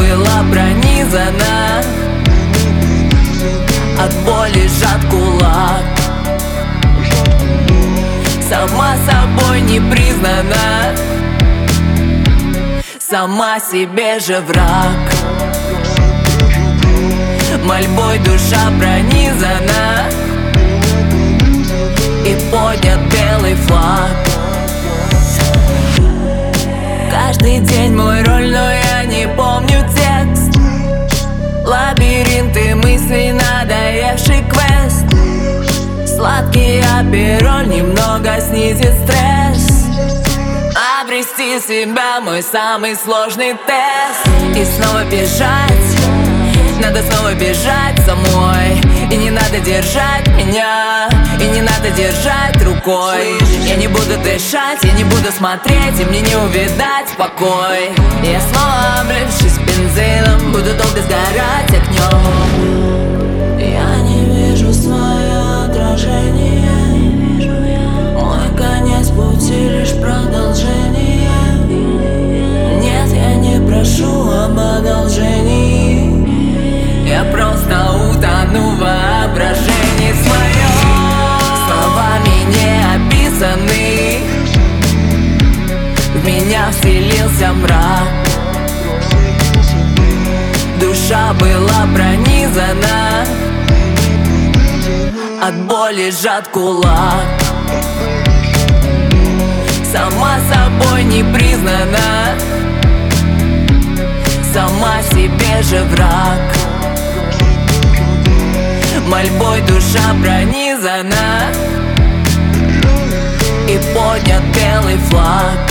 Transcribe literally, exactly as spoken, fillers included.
была пронизана, от боли сжат кулак. Сама собой не признана, сама себе же враг. Мольбой душа пронизана, и поднят белый флаг. Каждый день мой роль, но я не помню текст. Лабиринты мыслей, надоевший квест. Сладкий апероль немного снизит стресс. Обрести себя — мой самый сложный тест. И снова бежать, надо снова бежать самой. И не надо держать меня, и не надо держать рукой. Я не буду дышать, я не буду смотреть, и мне не увидать покой. Я снова, облившись бензином, буду долго сгорать огнем. Я не вижу свое отражение, мой конец пути лишь продолжение. Нет, я не прошу об одолжении, я просто утону в воображении своем. Словами не описаны, в меня вселился мрак. Душа была пронизана, от боли сжат кулак. Сама собой не признана, сама себе же враг. Мольбой душа пронизана, и поднят белый флаг.